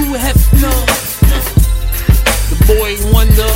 Hugh Hefner, the boy Wonder.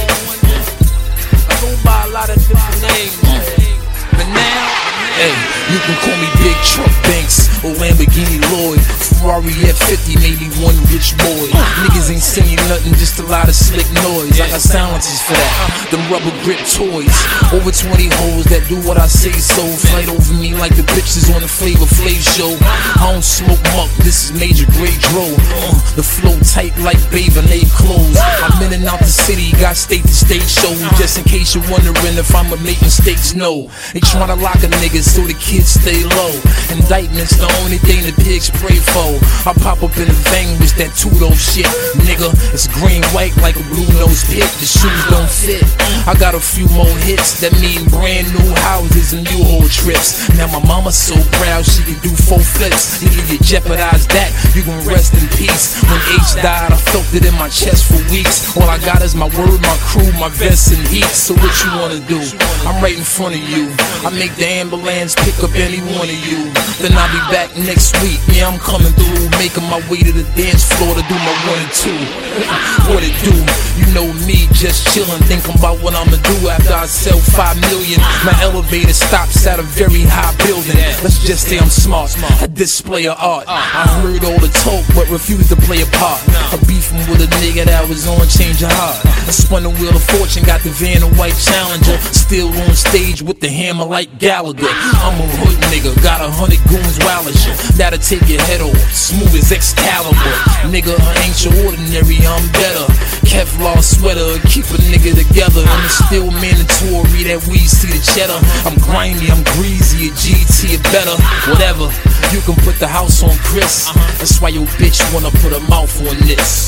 I go by a lot of different names, but now, hey, you can call me Big Truck Banks or Lamborghini Lloyd. Ferrari F50 made me one rich boy. Niggas ain't saying nothing, just a lot of slick noise. I got silencers for that, them rubber grip toys. Over 20 hoes that do what I say so. Fight over me like the bitches on the Flavor Flav show. I don't smoke muck, this is Major Grey Dro. The flow tight like Babe and they clothes. I'm in and out the city, got state to state shows. Just in case you're wondering if I'ma make mistakes, no. They tryna lock a nigga so the kids stay low. Indictment's the only thing the pigs pray for. I pop up in the vein with that two-door shit, nigga. It's green white like a blue nose pit. The shoes don't fit. I got a few more hits that mean brand new houses and new whole trips. Now my mama's so proud she can do 4 flips. Nigga, you jeopardize that, you gon' rest in peace. When H died, I felt it in my chest for weeks. All I got is my word, my crew, my vest and heat. So what you wanna do? I'm right in front of you. I make the ambulance pick up any one of you. Then I'll be back next week. Yeah, I'm coming through, making my way to the dance floor to do my 1 and 2. What it do? You know me, just chillin', thinking about what I'ma do after I sell 5 million. My elevator stops at a very high building. Let's just say I'm smart, a display of art. I heard all the talk, but refused to play a part. A beefing with a nigga that was on Change Your Heart. I spun the wheel of fortune, got the van a white Challenger. Still on stage with the hammer like Gallagher. I'm a hood nigga, got 100 goons wild as shit. That'll take your head off, smooth as Excalibur. Nigga, I ain't your ordinary, I'm better. Kevlar sweater, keep a nigga together. And it's still mandatory that we see the cheddar. I'm grimy, I'm greasy, a GT or better. Whatever, you can put the house on Chris. That's why your bitch wanna put her mouth on this.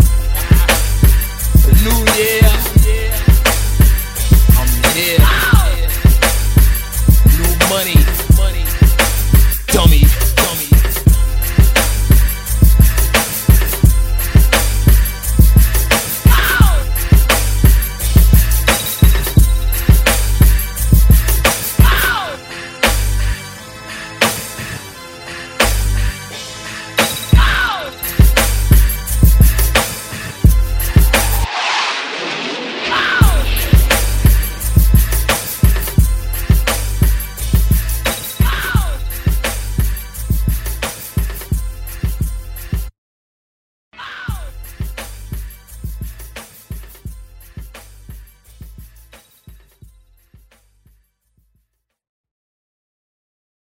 New Year, I'm here. New money.